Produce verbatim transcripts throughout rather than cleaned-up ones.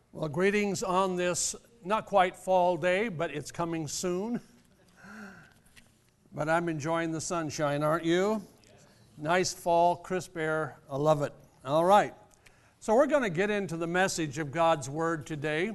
Well, greetings on this not quite fall day, but it's coming soon. But I'm enjoying the sunshine, aren't you? Nice fall, crisp air. I love it. All right. So we're going to get into the message of God's Word today.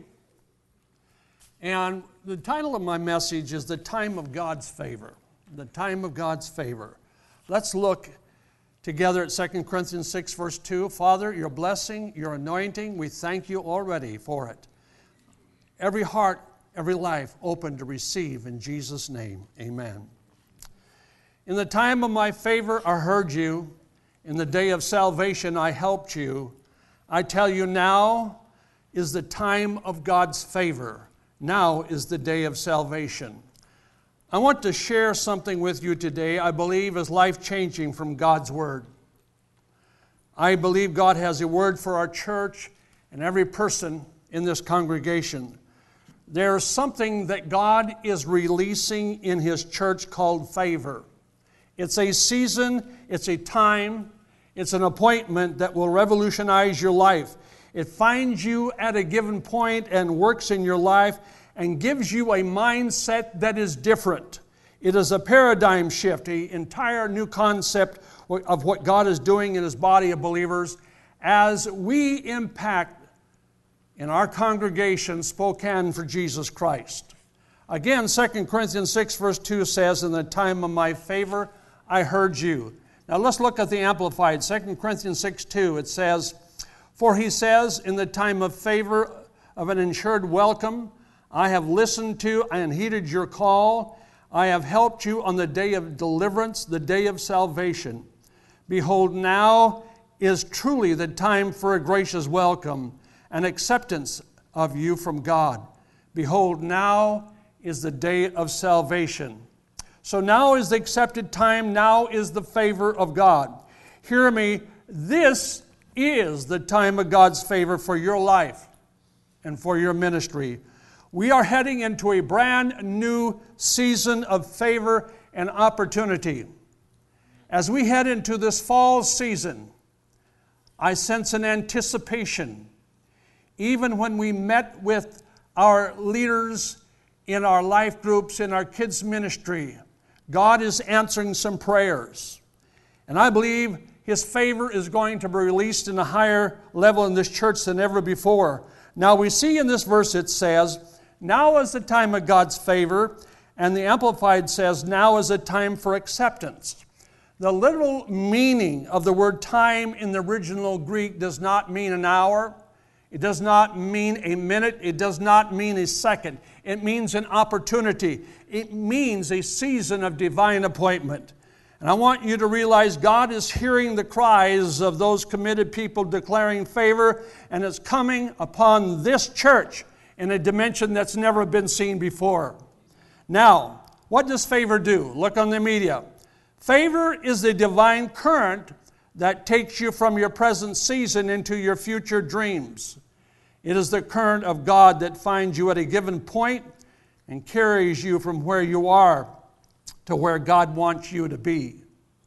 And the title of my message is The Time of God's Favor. The Time of God's Favor. Let's look together at Second Corinthians six, verse two. Father, your blessing, your anointing, we thank you already for it. Every heart, every life open to receive in Jesus' name. Amen. In the time of my favor, I heard you. In the day of salvation, I helped you. I tell you, now is the time of God's favor. Now is the day of salvation. I want to share something with you today I believe is life-changing from God's Word. I believe God has a word for our church and every person in this congregation. There's something that God is releasing in His church called favor. It's a season, it's a time, it's an appointment that will revolutionize your life. It finds you at a given point and works in your life and gives you a mindset that is different. It is a paradigm shift, an entire new concept of what God is doing in His body of believers as we impact in our congregation Spokane for Jesus Christ. Again, Second Corinthians six verse two says, in the time of my favor, I heard you. Now let's look at the Amplified. Second Corinthians six two, it says, for he says, in the time of favor of an ensured welcome, I have listened to and heeded your call. I have helped you on the day of deliverance, the day of salvation. Behold, now is truly the time for a gracious welcome, an acceptance of you from God. Behold, now is the day of salvation. So now is the accepted time. Now is the favor of God. Hear me, this is the time of God's favor for your life and for your ministry. We are heading into a brand new season of favor and opportunity. As we head into this fall season, I sense an anticipation. Even when we met with our leaders in our life groups, in our kids' ministry, God is answering some prayers. And I believe His favor is going to be released in a higher level in this church than ever before. Now we see in this verse it says, now is the time of God's favor, and the Amplified says, now is a time for acceptance. The literal meaning of the word time in the original Greek does not mean an hour. It does not mean a minute. It does not mean a second. It means an opportunity. It means a season of divine appointment. And I want you to realize God is hearing the cries of those committed people declaring favor, and it's coming upon this church in a dimension that's never been seen before. Now, what does favor do? Look on the media. Favor is the divine current that takes you from your present season into your future dreams. It is the current of God that finds you at a given point and carries you from where you are to where God wants you to be.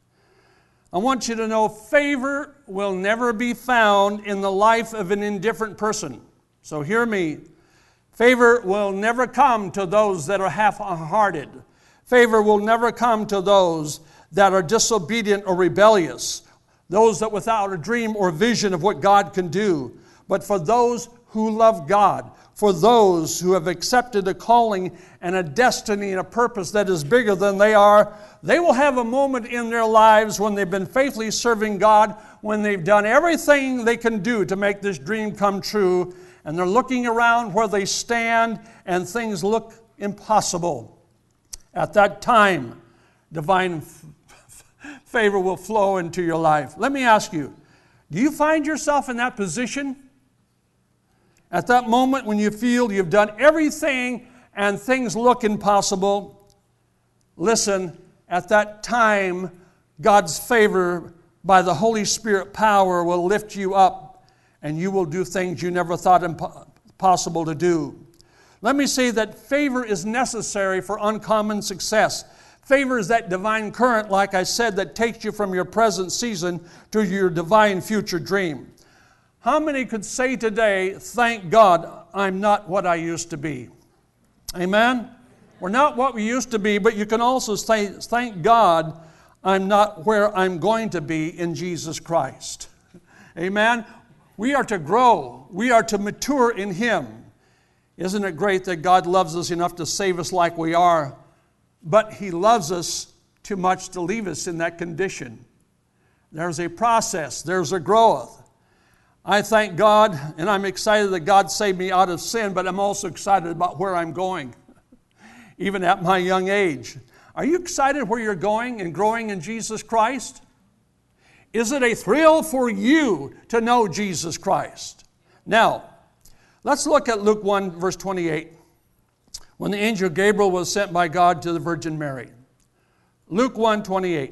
I want you to know favor will never be found in the life of an indifferent person. So hear me. Favor will never come to those that are half-hearted. Favor will never come to those that are disobedient or rebellious, those that without a dream or vision of what God can do. But for those who love God, for those who have accepted a calling and a destiny and a purpose that is bigger than they are, they will have a moment in their lives when they've been faithfully serving God, when they've done everything they can do to make this dream come true, and they're looking around where they stand and things look impossible. At that time, divine f- f- favor will flow into your life. Let me ask you, do you find yourself in that position? At that moment when you feel you've done everything and things look impossible, listen, at that time, God's favor by the Holy Spirit power will lift you up, and you will do things you never thought impossible to do. Let me say that favor is necessary for uncommon success. Favor is that divine current, like I said, that takes you from your present season to your divine future dream. How many could say today, thank God I'm not what I used to be. Amen? We're not what we used to be, but you can also say, thank God I'm not where I'm going to be in Jesus Christ. Amen? We are to grow. We are to mature in Him. Isn't it great that God loves us enough to save us like we are, but He loves us too much to leave us in that condition. There's a process. There's a growth. I thank God, and I'm excited that God saved me out of sin, but I'm also excited about where I'm going, even at my young age. Are you excited where you're going and growing in Jesus Christ? Is it a thrill for you to know Jesus Christ? Now, let's look at Luke one, verse twenty-eight. When the angel Gabriel was sent by God to the Virgin Mary. Luke one, twenty-eight.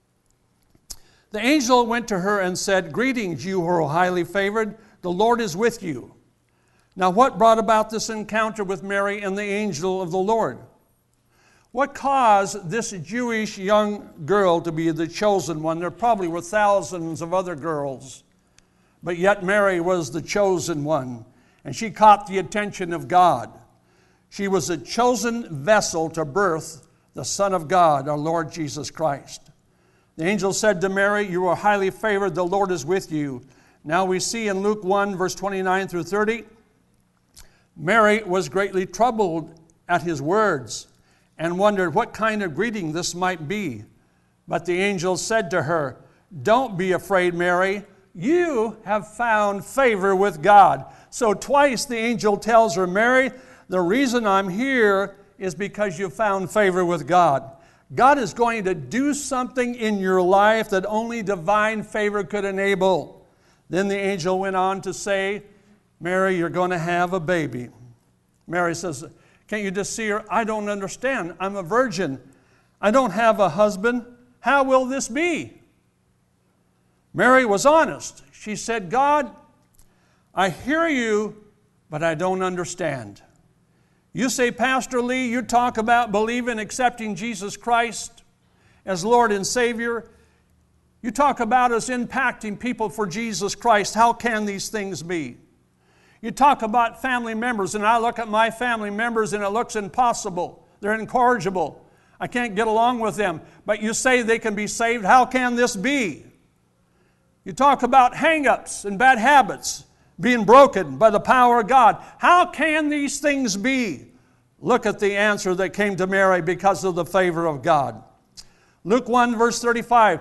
The angel went to her and said, "Greetings, you who are highly favored. The Lord is with you." Now, what brought about this encounter with Mary and the angel of the Lord? What caused this Jewish young girl to be the chosen one? There probably were thousands of other girls, but yet Mary was the chosen one, and she caught the attention of God. She was a chosen vessel to birth the Son of God, our Lord Jesus Christ. The angel said to Mary, "You are highly favored, the Lord is with you." Now we see in Luke one, verse twenty-nine through thirty, Mary was greatly troubled at his words and wondered what kind of greeting this might be. But the angel said to her, "Don't be afraid, Mary. You have found favor with God." So twice the angel tells her, "Mary, the reason I'm here is because you found favor with God." God is going to do something in your life that only divine favor could enable. Then the angel went on to say, "Mary, you're going to have a baby." Mary says, "Can't you just see her? I don't understand. I'm a virgin. I don't have a husband. How will this be?" Mary was honest. She said, "God, I hear you, but I don't understand. You say, Pastor Lee, you talk about believing, accepting Jesus Christ as Lord and Savior. You talk about us impacting people for Jesus Christ. How can these things be? You talk about family members, and I look at my family members and it looks impossible. They're incorrigible. I can't get along with them. But you say they can be saved. How can this be? You talk about hang-ups and bad habits being broken by the power of God. How can these things be? Look at the answer that came to Mary because of the favor of God. Luke one, verse thirty-five.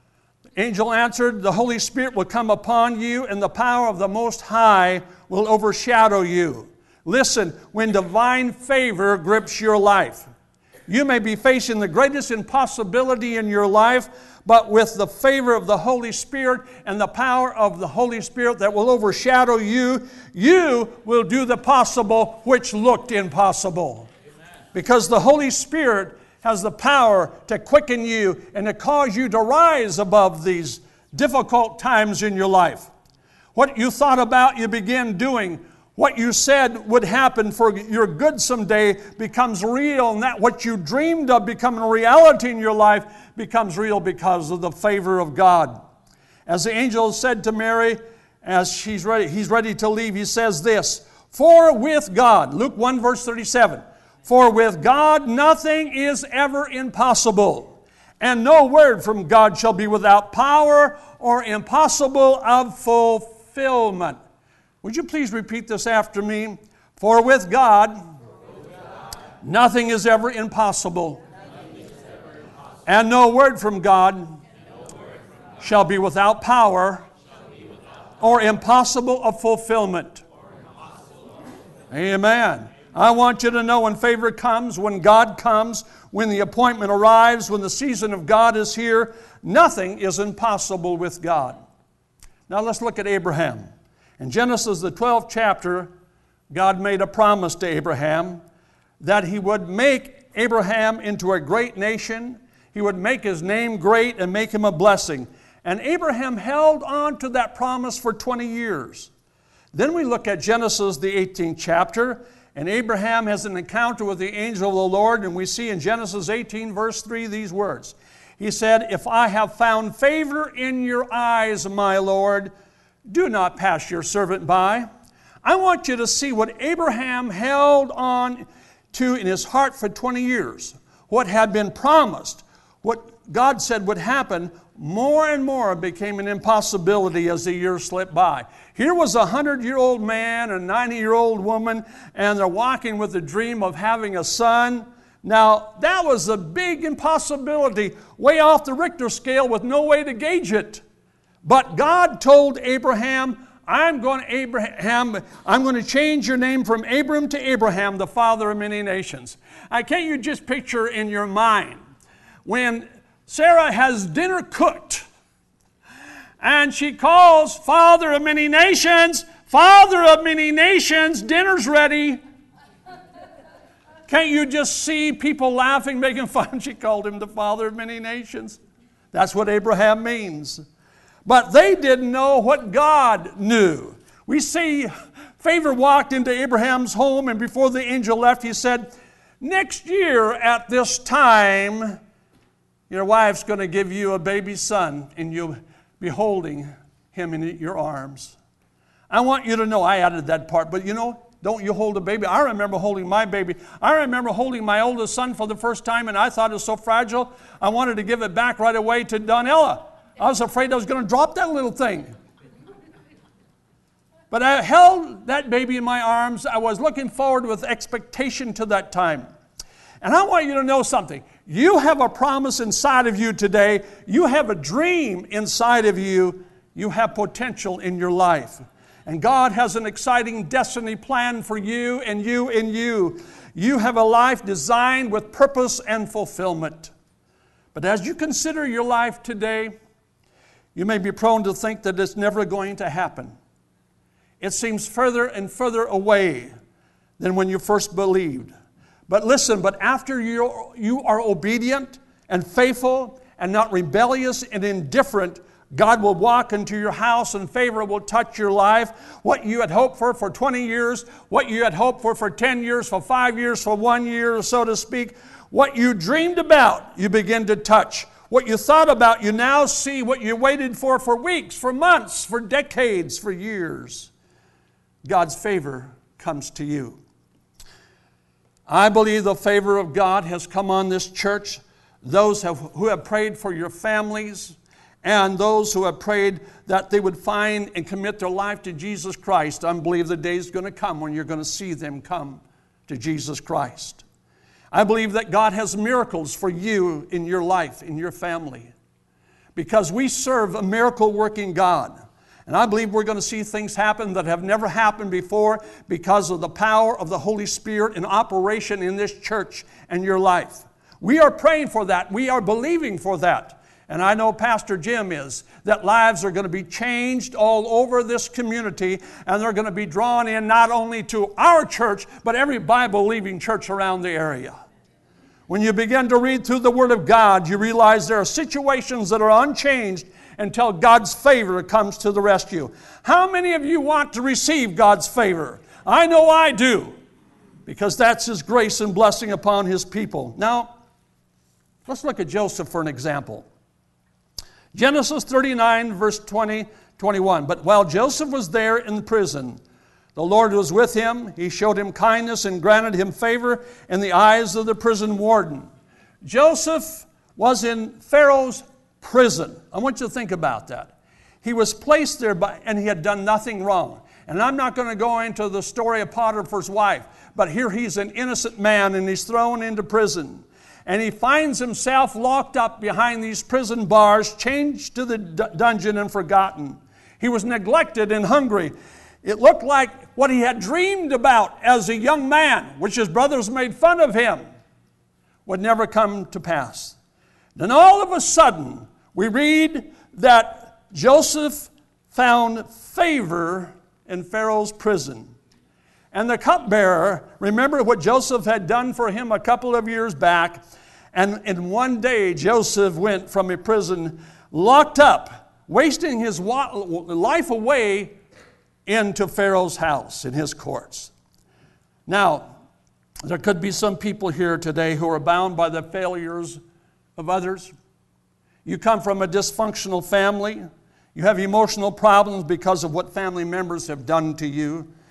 The angel answered, "The Holy Spirit will come upon you, and the power of the Most High will overshadow you." Listen, when divine favor grips your life, you may be facing the greatest impossibility in your life, but with the favor of the Holy Spirit and the power of the Holy Spirit that will overshadow you, you will do the possible which looked impossible. Amen. Because the Holy Spirit has the power to quicken you and to cause you to rise above these difficult times in your life. What you thought about, you begin doing. What you said would happen for your good someday becomes real, and that what you dreamed of becoming a reality in your life becomes real because of the favor of God. As the angel said to Mary, as she's ready, he's ready to leave, he says this, "For with God," Luke one, verse thirty-seven, "For with God nothing is ever impossible, and no word from God shall be without power or impossible of fulfillment." Would you please repeat this after me? For with God, with God nothing is ever impossible, is ever impossible. And no word from God, no word from God shall be without power, be without power or impossible of fulfillment. Impossible. Amen. I want you to know when favor comes, when God comes, when the appointment arrives, when the season of God is here, nothing is impossible with God. Now let's look at Abraham. In Genesis, the twelfth chapter, God made a promise to Abraham that He would make Abraham into a great nation. He would make his name great and make him a blessing. And Abraham held on to that promise for twenty years. Then we look at Genesis, the eighteenth chapter, and Abraham has an encounter with the angel of the Lord, and we see in Genesis eighteen, verse three, these words. He said, "If I have found favor in your eyes, my Lord, do not pass your servant by. I want you to see what Abraham held on to in his heart for twenty years. What had been promised, what God said would happen, more and more became an impossibility as the years slipped by. Here was a hundred-year-old man and a ninety-year-old woman, and they're walking with the dream of having a son. Now, that was a big impossibility, way off the Richter scale with no way to gauge it. But God told Abraham, I'm going to Abraham, I'm going to change your name from Abram to Abraham, the father of many nations. Now, can't you just picture in your mind when Sarah has dinner cooked and she calls father of many nations, father of many nations, dinner's ready. Can't you just see people laughing, making fun? She called him the father of many nations. That's what Abraham means. But they didn't know what God knew. We see favor walked into Abraham's home, and before the angel left, he said, next year at this time, your wife's going to give you a baby son, and you'll be holding him in your arms. I want you to know, I added that part, but you know, don't you hold a baby. I remember holding my baby. I remember holding my oldest son for the first time, and I thought it was so fragile, I wanted to give it back right away to Donella. I was afraid I was going to drop that little thing. But I held that baby in my arms. I was looking forward with expectation to that time. And I want you to know something. You have a promise inside of you today. You have a dream inside of you. You have potential in your life. And God has an exciting destiny plan for you and you and you. You have a life designed with purpose and fulfillment. But as you consider your life today, you may be prone to think that it's never going to happen. It seems further and further away than when you first believed. But listen, but after you you are obedient and faithful and not rebellious and indifferent, God will walk into your house and favor will touch your life. What you had hoped for for twenty years, what you had hoped for for ten years, for five years, for one year, so to speak, what you dreamed about, you begin to touch. What you thought about, you now see. What you waited for for weeks, for months, for decades, for years. God's favor comes to you. I believe the favor of God has come on this church. Those have, who have prayed for your families and those who have prayed that they would find and commit their life to Jesus Christ. I believe the day is going to come when you're going to see them come to Jesus Christ. I believe that God has miracles for you in your life, in your family, because we serve a miracle-working God. And I believe we're going to see things happen that have never happened before because of the power of the Holy Spirit in operation in this church and your life. We are praying for that. We are believing for that. And I know Pastor Jim is, that lives are going to be changed all over this community, and they're going to be drawn in not only to our church, but every Bible-believing church around the area. When you begin to read through the Word of God, you realize there are situations that are unchanged until God's favor comes to the rescue. How many of you want to receive God's favor? I know I do, because that's His grace and blessing upon His people. Now, let's look at Joseph for an example. Genesis thirty-nine, verse twenty, twenty-one. But while Joseph was there in prison, the Lord was with him. He showed him kindness and granted him favor in the eyes of the prison warden. Joseph was in Pharaoh's prison. I want you to think about that. He was placed there by, and he had done nothing wrong. And I'm not going to go into the story of Potiphar's wife, but here he's an innocent man and he's thrown into prison. And he finds himself locked up behind these prison bars, changed to the d- dungeon and forgotten. He was neglected and hungry. It looked like what he had dreamed about as a young man, which his brothers made fun of him, would never come to pass. Then all of a sudden, we read that Joseph found favor in Pharaoh's prison. And the cupbearer, remember what Joseph had done for him a couple of years back, and in one day Joseph went from a prison locked up, wasting his life away, into Pharaoh's house, in his courts. Now, there could be some people here today who are bound by the failures of others. You come from a dysfunctional family. You have emotional problems because of what family members have done to you.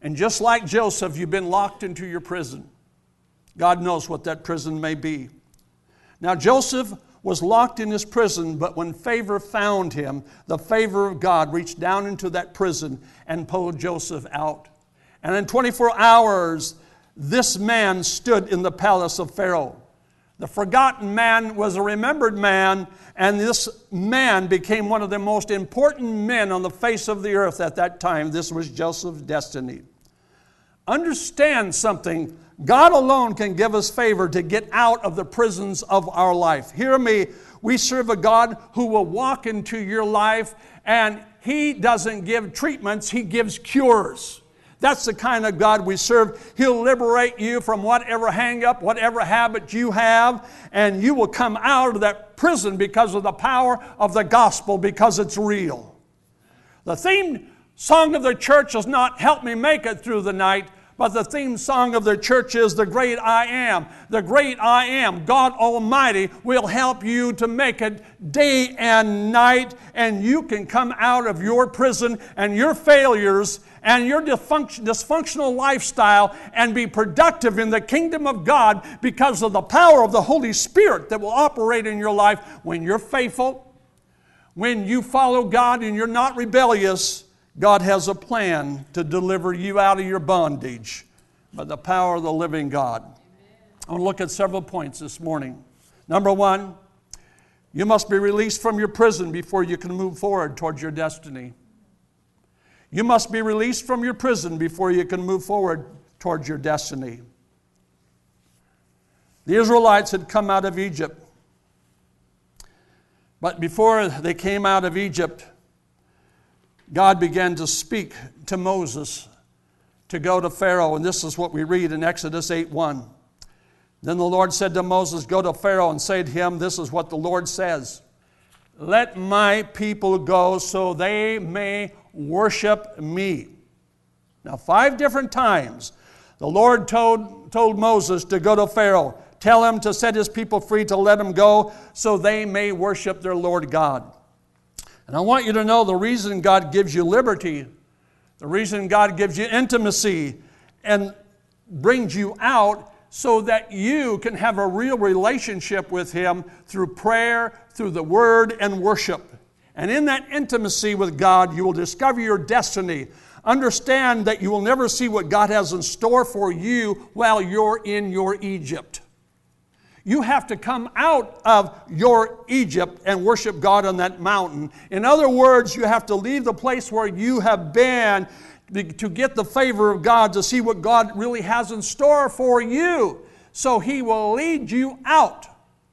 And just like Joseph, you've been locked into your prison. God knows what that prison may be. Now, Joseph was locked in his prison, but when favor found him, the favor of God reached down into that prison and pulled Joseph out. And in twenty-four hours, this man stood in the palace of Pharaoh. The forgotten man was a remembered man, and this man became one of the most important men on the face of the earth at that time. This was Joseph's destiny. Understand something. God alone can give us favor to get out of the prisons of our life. Hear me. We serve a God who will walk into your life, and He doesn't give treatments, He gives cures. That's the kind of God we serve. He'll liberate you from whatever hang-up, whatever habit you have, and you will come out of that prison because of the power of the gospel, because it's real. The theme song of the church is not "Help Me Make It Through the Night," but the theme song of the church is "The Great I Am." The great I am, God Almighty, will help you to make it day and night, and you can come out of your prison and your failures and your dysfunctional lifestyle and be productive in the kingdom of God because of the power of the Holy Spirit that will operate in your life when you're faithful, when you follow God and you're not rebellious. God has a plan to deliver you out of your bondage by the power of the living God. I want to look at several points this morning. Number one, you must be released from your prison before you can move forward towards your destiny. You must be released from your prison before you can move forward towards your destiny. The Israelites had come out of Egypt. But before they came out of Egypt, God began to speak to Moses to go to Pharaoh. And this is what we read in Exodus eight one. Then the Lord said to Moses, "Go to Pharaoh and say to him, this is what the Lord says. Let my people go so they may worship me." Now, five different times the Lord told, told Moses to go to Pharaoh. Tell him to set his people free, to let them go so they may worship their Lord God. And I want you to know the reason God gives you liberty, the reason God gives you intimacy and brings you out so that you can have a real relationship with Him through prayer, through the Word and worship. And in that intimacy with God, you will discover your destiny. Understand that you will never see what God has in store for you while you're in your Egypt. You have to come out of your Egypt and worship God on that mountain. In other words, you have to leave the place where you have been to get the favor of God, to see what God really has in store for you. So He will lead you out.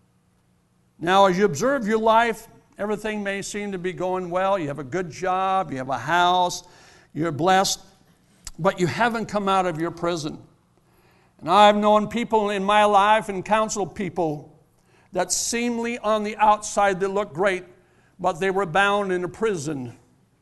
Now, as you observe your life, everything may seem to be going well. You have a good job, you have a house, you're blessed, but you haven't come out of your prison. And I've known people in my life and counseled people that seemingly on the outside they look great, but they were bound in a prison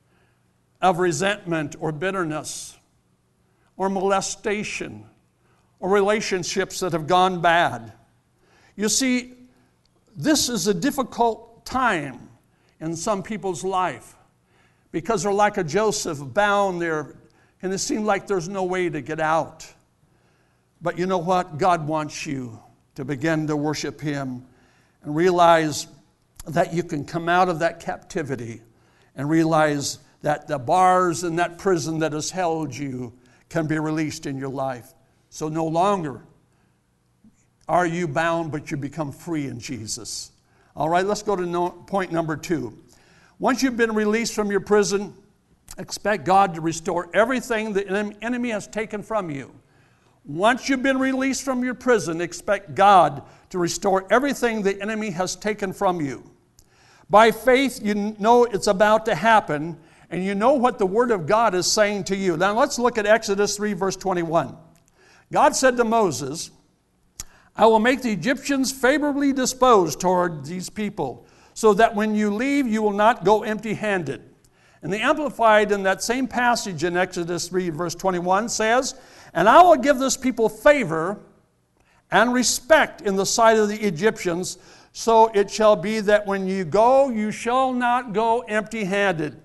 of resentment or bitterness or molestation or relationships that have gone bad. You see, this is a difficult time in some people's life because they're like a Joseph, bound there, and it seems like there's no way to get out. But you know what? God wants you to begin to worship Him and realize that you can come out of that captivity and realize that the bars in that prison that has held you can be released in your life. So no longer are you bound, but you become free in Jesus. All right, let's go to no, point number two. Once you've been released from your prison, expect God to restore everything the enemy has taken from you. Once you've been released from your prison, expect God to restore everything the enemy has taken from you. By faith, you know it's about to happen, and you know what the Word of God is saying to you. Now let's look at Exodus three, verse twenty-one. God said to Moses, "I will make the Egyptians favorably disposed toward these people, so that when you leave, you will not go empty-handed." And the Amplified in that same passage in Exodus three, verse twenty-one says, "And I will give this people favor and respect in the sight of the Egyptians, so it shall be that when you go, you shall not go empty-handed."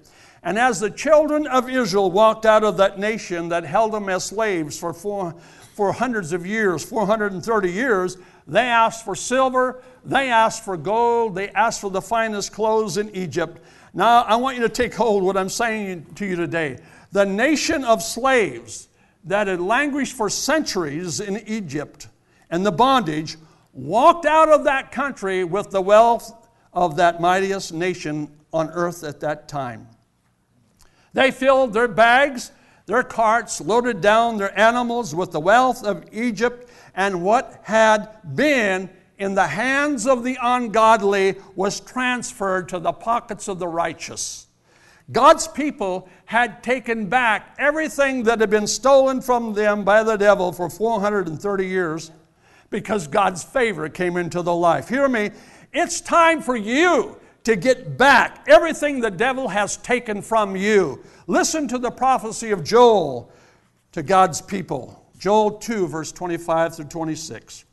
And as the children of Israel walked out of that nation that held them as slaves for, four, for hundreds of years, four hundred thirty years, they asked for silver, they asked for gold, they asked for the finest clothes in Egypt. Now, I want you to take hold of what I'm saying to you today. The nation of slaves that had languished for centuries in Egypt and the bondage walked out of that country with the wealth of that mightiest nation on earth at that time. They filled their bags, their carts, loaded down their animals with the wealth of Egypt, and what had been in the hands of the ungodly was transferred to the pockets of the righteous. God's people had taken back everything that had been stolen from them by the devil for four hundred thirty years because God's favor came into the life. Hear me, it's time for you to get back everything the devil has taken from you. Listen to the prophecy of Joel to God's people. Joel two, verse twenty-five through twenty-six.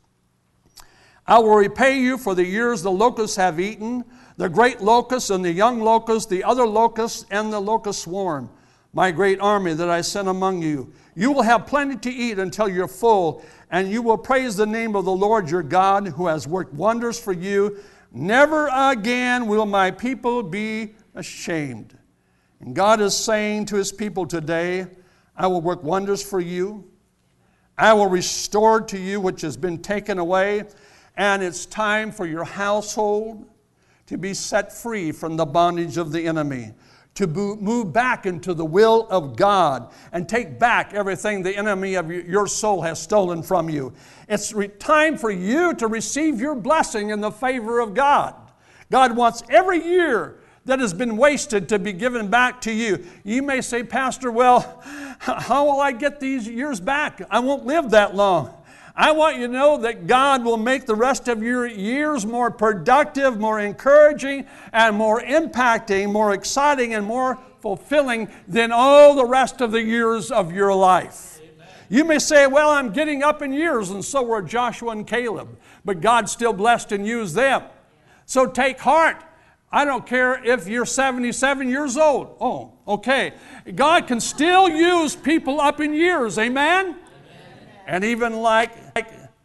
I will repay you for the years the locusts have eaten, the great locust and the young locust, the other locust and the locust swarm, my great army that I sent among you. You will have plenty to eat until you're full, and you will praise the name of the Lord your God, who has worked wonders for you. Never again will my people be ashamed. And God is saying to his people today, I will work wonders for you. I will restore to you which has been taken away. And it's time for your household to be set free from the bondage of the enemy, to move back into the will of God and take back everything the enemy of your soul has stolen from you. It's time for you to receive your blessing in the favor of God. God wants every year that has been wasted to be given back to you. You may say, Pastor, well, how will I get these years back? I won't live that long. I want you to know that God will make the rest of your years more productive, more encouraging, and more impacting, more exciting, and more fulfilling than all the rest of the years of your life. Amen. You may say, well, I'm getting up in years, and so were Joshua and Caleb, but God still blessed and used them. So take heart. I don't care if you're seventy-seven years old. Oh, okay. God can still use people up in years. Amen? And even like, like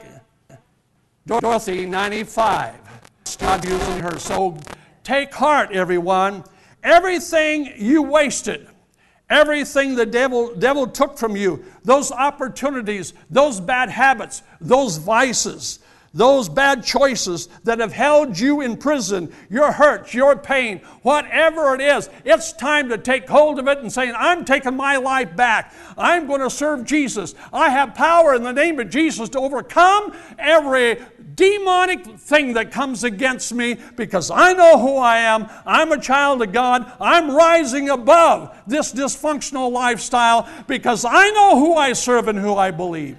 Dorothy, ninety-five, God using her. So take heart, everyone. Everything you wasted, everything the devil, devil took from you, those opportunities, those bad habits, those vices, those bad choices that have held you in prison, your hurts, your pain, whatever it is, it's time to take hold of it and say, I'm taking my life back. I'm going to serve Jesus. I have power in the name of Jesus to overcome every demonic thing that comes against me because I know who I am. I'm a child of God. I'm rising above this dysfunctional lifestyle because I know who I serve and who I believe.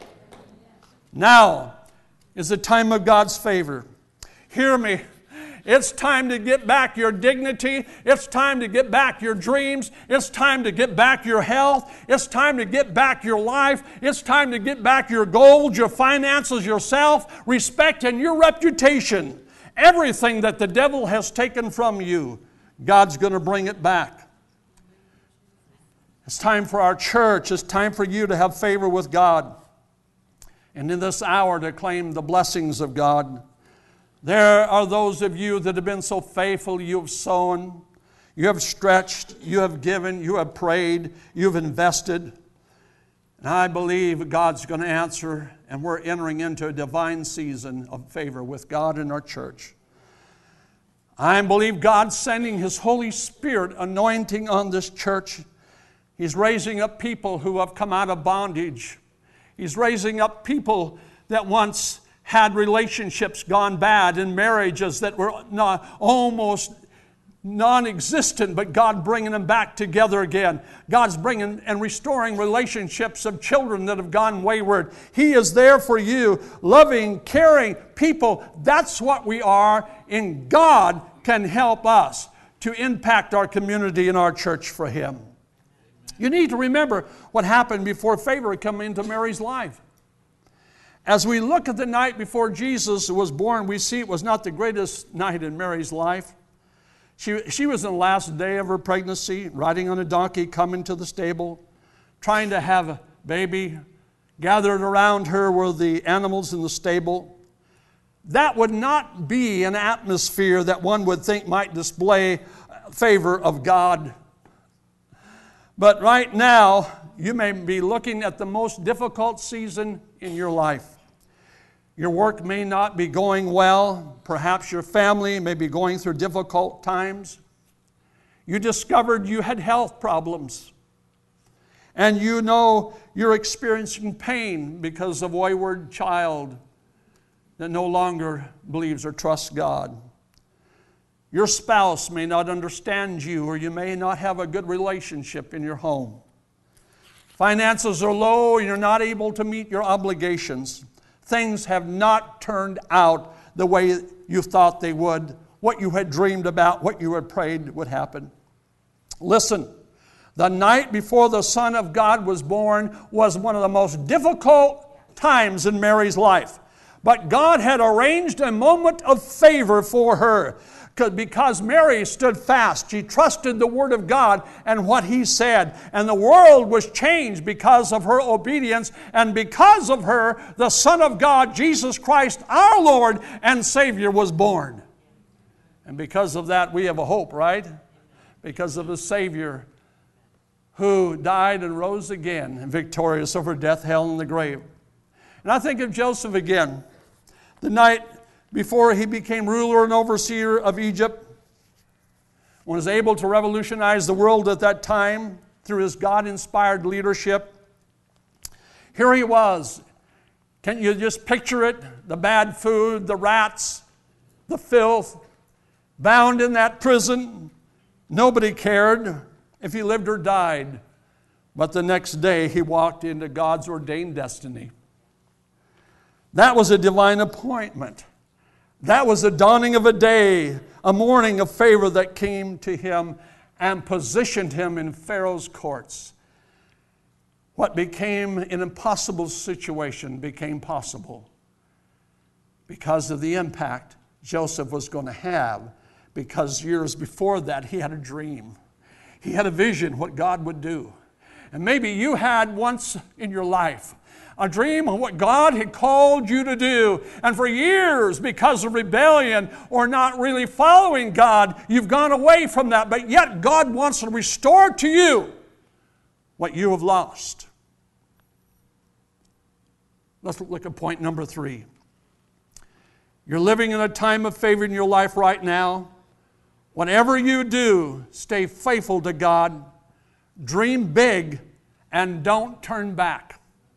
Now is the time of God's favor. Hear me. It's time to get back your dignity. It's time to get back your dreams. It's time to get back your health. It's time to get back your life. It's time to get back your gold, your finances, your self-respect, and your reputation. Everything that the devil has taken from you, God's going to bring it back. It's time for our church. It's time for you to have favor with God. And in this hour to claim the blessings of God. There are those of you that have been so faithful. You have sown, you have stretched, you have given, you have prayed, you have invested. And I believe God's going to answer, and we're entering into a divine season of favor with God in our church. I believe God's sending His Holy Spirit anointing on this church. He's raising up people who have come out of bondage. He's raising up people that once had relationships gone bad and marriages that were not, almost non-existent, but God bringing them back together again. God's bringing and restoring relationships of children that have gone wayward. He is there for you, loving, caring people. That's what we are, and God can help us to impact our community and our church for Him. You need to remember what happened before favor came into Mary's life. As we look at the night before Jesus was born, we see it was not the greatest night in Mary's life. She, she was in the last day of her pregnancy, riding on a donkey, coming to the stable, trying to have a baby. Gathered around her were the animals in the stable. That would not be an atmosphere that one would think might display favor of God. But right now, you may be looking at the most difficult season in your life. Your work may not be going well. Perhaps your family may be going through difficult times. You discovered you had health problems. And you know you're experiencing pain because of a wayward child that no longer believes or trusts God. Your spouse may not understand you, or you may not have a good relationship in your home. Finances are low, and you're not able to meet your obligations. Things have not turned out the way you thought they would, what you had dreamed about, what you had prayed would happen. Listen, the night before the Son of God was born was one of the most difficult times in Mary's life. But God had arranged a moment of favor for her because Mary stood fast. She trusted the Word of God and what He said. And the world was changed because of her obedience. And because of her, the Son of God, Jesus Christ, our Lord and Savior, was born. And because of that, we have a hope, right? Because of a Savior who died and rose again, victorious over death, hell, and the grave. And I think of Joseph again. The night before he became ruler and overseer of Egypt, was able to revolutionize the world at that time through his God-inspired leadership. Here he was. Can you just picture it? The bad food, the rats, the filth, bound in that prison. Nobody cared if he lived or died. But the next day he walked into God's ordained destiny. That was a divine appointment. That was the dawning of a day, a morning of favor that came to him and positioned him in Pharaoh's courts. What became an impossible situation became possible because of the impact Joseph was going to have, because years before that he had a dream. He had a vision what God would do. And maybe you had once in your life a dream of what God had called you to do. And for years, because of rebellion or not really following God, you've gone away from that. But yet God wants to restore to you what you have lost. Let's look at point number three. You're living in a time of favor in your life right now. Whatever you do, stay faithful to God. Dream big and don't turn back.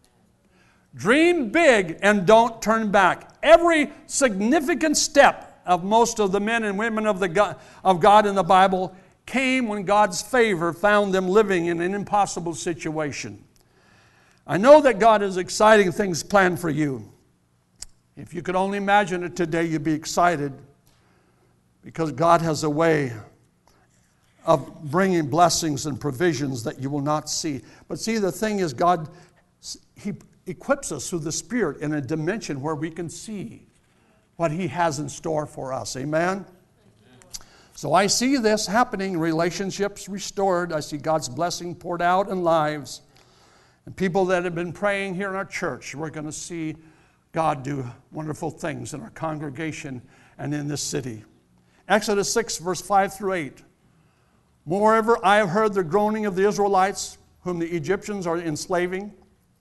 Dream big and don't turn back. Every significant step of most of the men and women of, the God, of God in the Bible came when God's favor found them living in an impossible situation. I know that God has exciting things planned for you. If you could only imagine it today, you'd be excited, because God has a way of bringing blessings and provisions that you will not see. But see, the thing is, God, He equips us through the Spirit in a dimension where we can see what He has in store for us. Amen? So I see this happening, relationships restored. I see God's blessing poured out in lives. And people that have been praying here in our church, we're going to see God do wonderful things in our congregation and in this city. Exodus six, verse five through eight. Moreover, I have heard the groaning of the Israelites, whom the Egyptians are enslaving.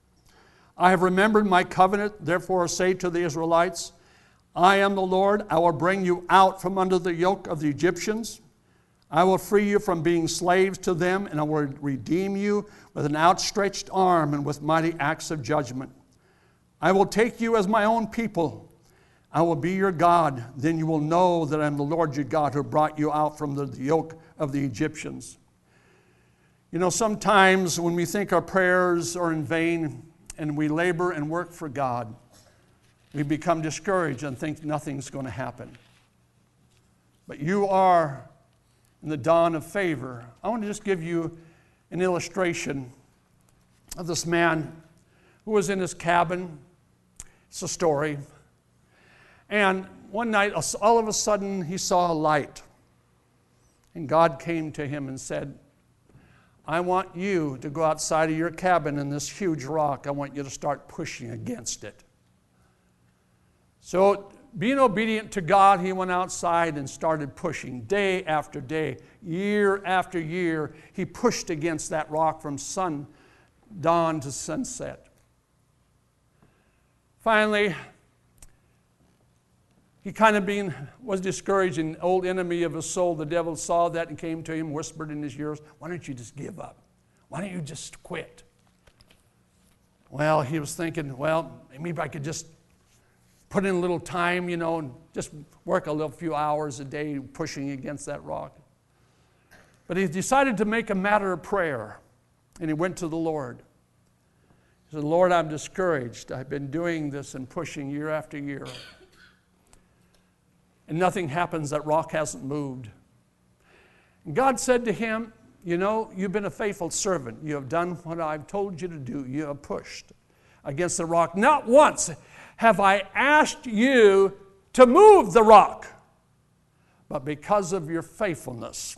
I have remembered my covenant, therefore say to the Israelites, I am the Lord, I will bring you out from under the yoke of the Egyptians. I will free you from being slaves to them, and I will redeem you with an outstretched arm and with mighty acts of judgment. I will take you as my own people. I will be your God. Then you will know that I am the Lord your God who brought you out from the yoke of the Egyptians. You know, sometimes when we think our prayers are in vain and we labor and work for God, we become discouraged and think nothing's going to happen. But you are in the dawn of favor. I want to just give you an illustration of this man who was in his cabin. It's a story. And one night, all of a sudden, he saw a light. And God came to him and said, I want you to go outside of your cabin in this huge rock. I want you to start pushing against it. So, being obedient to God, he went outside and started pushing day after day, year after year. He pushed against that rock from sun dawn to sunset. Finally, he kind of being, was discouraged. An old enemy of his soul, the devil, saw that and came to him, whispered in his ears, why don't you just give up? Why don't you just quit? Well, he was thinking, well, maybe if I could just put in a little time, you know, and just work a little few hours a day pushing against that rock. But he decided to make a matter of prayer, and he went to the Lord. He said, Lord, I'm discouraged. I've been doing this and pushing year after year. And nothing happens. That rock hasn't moved. And God said to him, you know, you've been a faithful servant. You have done what I've told you to do. You have pushed against the rock. Not once have I asked you to move the rock, but because of your faithfulness,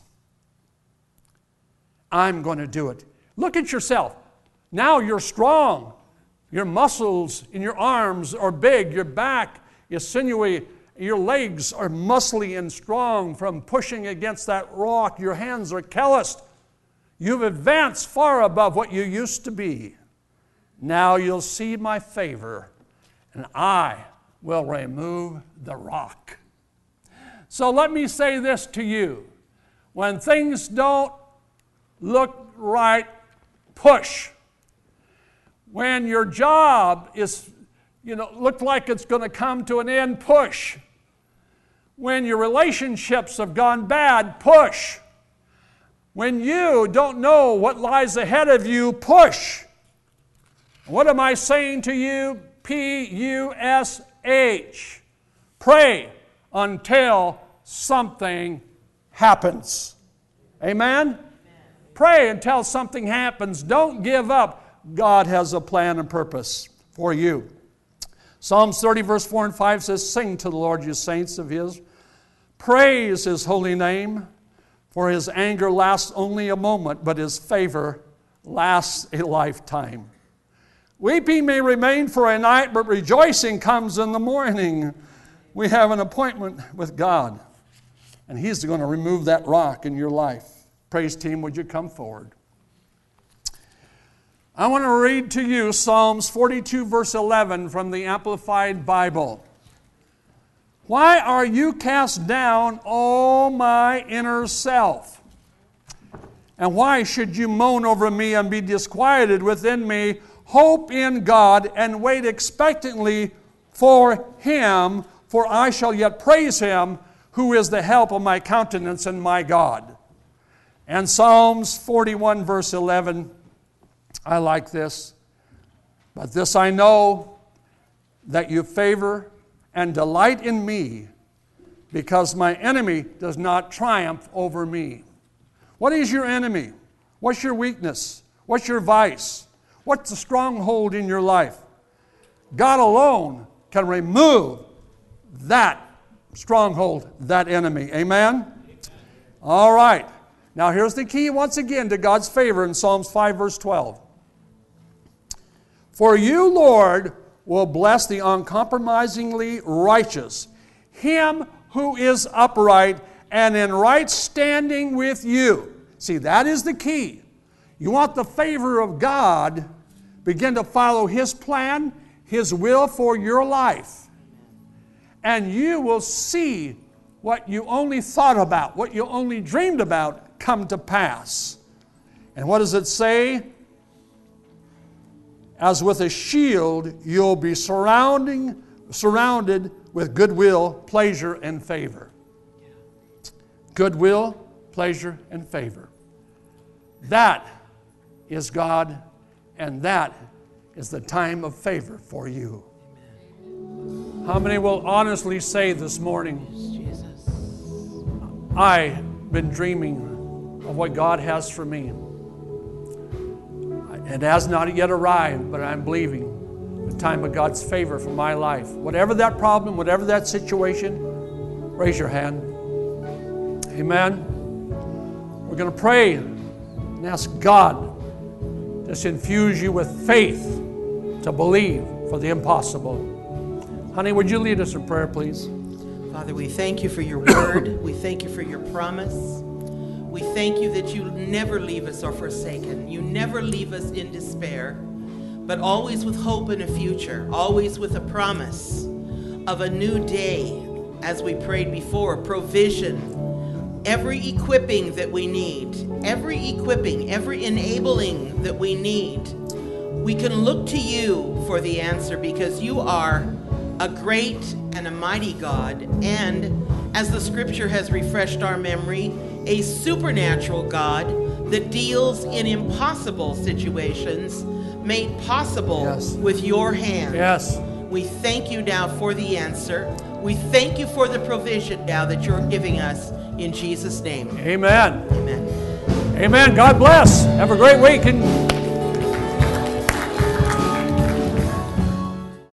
I'm going to do it. Look at yourself. Now you're strong. Your muscles in your arms are big. Your back is sinewy. Your legs are muscly and strong from pushing against that rock. Your hands are calloused. You've advanced far above what you used to be. Now you'll see my favor, and I will remove the rock. So let me say this to you. When things don't look right, push. When your job is, you know, look like it's going to come to an end, push. When your relationships have gone bad, push. When you don't know what lies ahead of you, push. What am I saying to you? P U S H. Pray until something happens. Amen? Amen? Pray until something happens. Don't give up. God has a plan and purpose for you. Psalms thirty, verse four and five says, sing to the Lord, you saints of His. Praise His holy name, for His anger lasts only a moment, but His favor lasts a lifetime. Weeping may remain for a night, but rejoicing comes in the morning. We have an appointment with God, and He's going to remove that rock in your life. Praise team, would you come forward? I want to read to you Psalms forty-two, verse eleven from the Amplified Bible. Why are you cast down, O my inner self? And why should you moan over me and be disquieted within me? Hope in God and wait expectantly for Him, for I shall yet praise Him, who is the help of my countenance and my God. And Psalms forty-one, verse eleven, I like this. But this I know, that you favor and delight in me, because my enemy does not triumph over me. What is your enemy? What's your weakness? What's your vice? What's the stronghold in your life? God alone can remove that stronghold, that enemy. Amen? All right. Now here's the key once again to God's favor in Psalms five, verse twelve. For you, Lord, will bless the uncompromisingly righteous, him who is upright and in right standing with you. See, that is the key. You want the favor of God, begin to follow His plan, His will for your life. And you will see what you only thought about, what you only dreamed about, come to pass. And what does it say? As with a shield, you'll be surrounding, surrounded with goodwill, pleasure, and favor. Goodwill, pleasure, and favor. That is God, and that is the time of favor for you. Amen. How many will honestly say this morning, Jesus, I've been dreaming of what God has for me. It has not yet arrived, but I'm believing the time of God's favor for my life. Whatever that problem, whatever that situation, raise your hand. Amen. We're going to pray and ask God to infuse you with faith to believe for the impossible. Honey, would you lead us in prayer, please? Father, we thank you for your word. We thank you for your promise. We thank you that you never leave us or forsaken. You never leave us in despair, but always with hope and a future, always with a promise of a new day, as we prayed before, provision, every equipping that we need, every equipping, every enabling that we need. We can look to you for the answer because you are a great and a mighty God, and as the scripture has refreshed our memory, a supernatural God that deals in impossible situations made possible yes. with your hand. Yes. We thank you now for the answer. We thank you for the provision now that you're giving us in Jesus' name. Amen. Amen. Amen. God bless. Have a great week. And